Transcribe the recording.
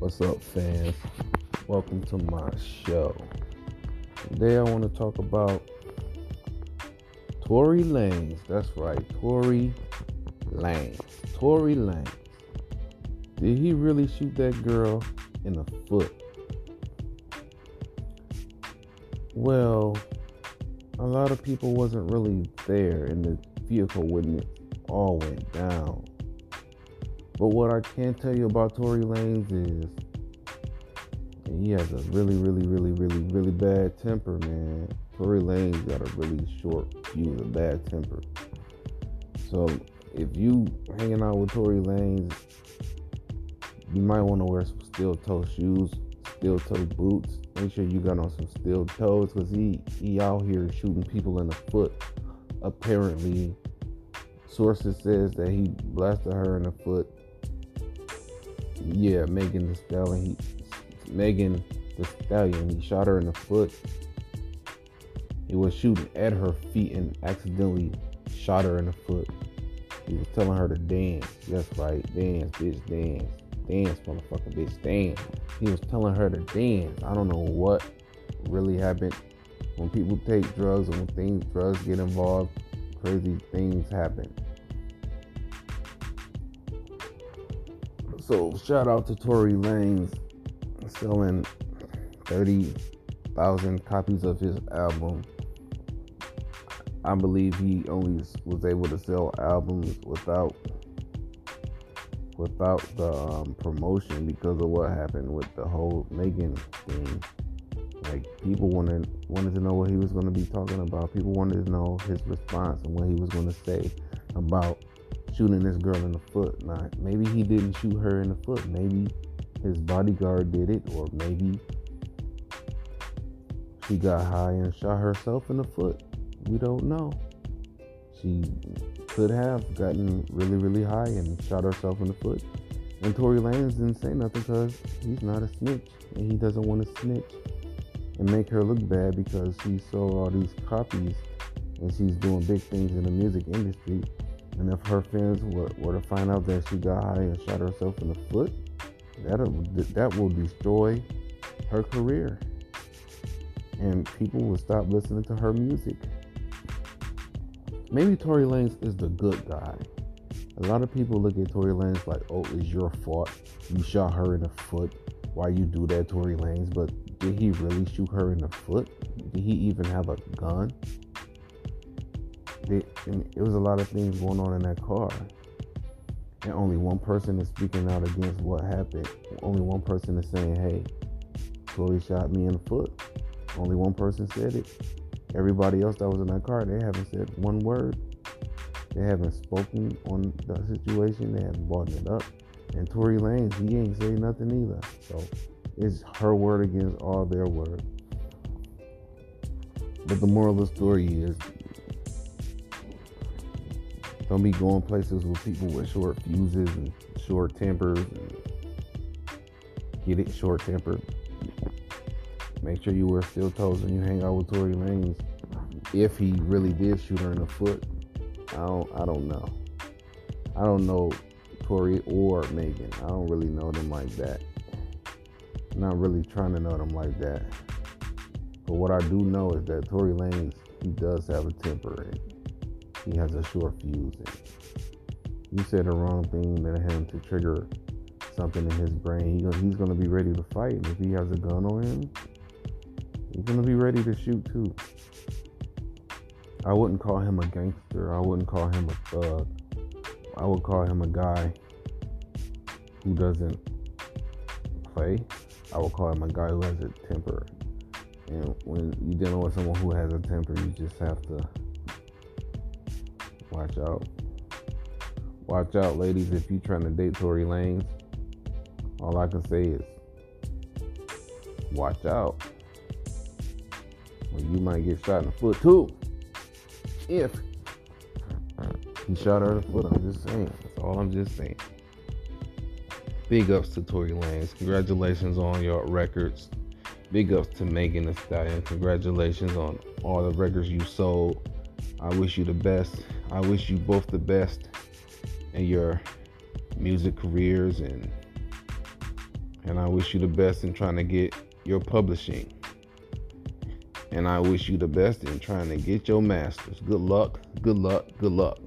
What's up, fans? Welcome to my show. Today I want to talk about Tory Lanez. That's right, Tory Lanez. Tory Lanez. Did he really shoot that girl in the foot? Well, a lot of people wasn't really there in the vehicle when it all went down. But what I can tell you about Tory Lanez is he has a really bad temper, man. Tory Lanez got a really short fuse of bad temper. So if you hanging out with Tory Lanez, you might want to wear some steel toe shoes, steel toe boots. Make sure you got on some steel toes, because he out here shooting people in the foot. Apparently, sources says that he blasted her in the foot. Yeah, Megan Thee Stallion, he shot her in the foot. He was shooting at her feet and accidentally shot her in the foot. He was telling her to dance. That's right, dance, bitch, dance. Dance, motherfucker, bitch, dance. He was telling her to dance. I don't know what really happened. When people take drugs and when drugs get involved, crazy things happen. So shout out to Tory Lanez selling 30,000 copies of his album. I believe he only was able to sell albums without the promotion because of what happened with the whole Megan thing. Like, people wanted to know what he was going to be talking about. People wanted to know his response and what he was going to say about shooting this girl in the foot. Now, maybe he didn't shoot her in the foot. Maybe his bodyguard did it, or maybe she got high and shot herself in the foot. We don't know. She could have gotten really high and shot herself in the foot. And Tory Lanez didn't say nothing because he's not a snitch, and he doesn't want to snitch and make her look bad because she sold all these copies and she's doing big things in the music industry. And if her fans were to find out that she got high and shot herself in the foot, that will destroy her career. And people will stop listening to her music. Maybe Tory Lanez is the good guy. A lot of people look at Tory Lanez like, oh, it's your fault. You shot her in the foot. Why you do that, Tory Lanez? But did he really shoot her in the foot? Did he even have a gun? It was a lot of things going on in that car. And only one person is speaking out against what happened. Only one person is saying, hey, Tory shot me in the foot. Only one person said it. Everybody else that was in that car, they haven't said one word. They haven't spoken on the situation. They haven't brought it up. And Tory Lanez, he ain't saying nothing either. So it's her word against all their word. But the moral of the story is, don't be going places with people with short fuses and short tempers. And get it short tempered. Make sure you wear steel toes when you hang out with Tory Lanez. If he really did shoot her in the foot, I don't know. I don't know Tory or Megan. I don't really know them like that. I'm not really trying to know them like that. But what I do know is that Tory Lanez, he does have a temper and he has a short fuse. And you said the wrong thing to him to trigger something in his brain. He's going to be ready to fight. And if he has a gun on him, he's going to be ready to shoot too. I wouldn't call him a gangster. I wouldn't call him a thug. I would call him a guy who doesn't play. I would call him a guy who has a temper. And when you're dealing with someone who has a temper, you just have to watch out. Watch out, ladies, if you're trying to date Tory Lanez. All I can say is, watch out. Well, you might get shot in the foot too. If he shot her in the foot, I'm just saying. That's all I'm just saying. Big ups to Tory Lanez. Congratulations on your records. Big ups to Megan Thee Stallion. Congratulations on all the records you sold. I wish you the best. I wish you both the best in your music careers, and And I wish you the best in trying to get your publishing. And I wish you the best in trying to get your masters. Good luck, good luck, good luck.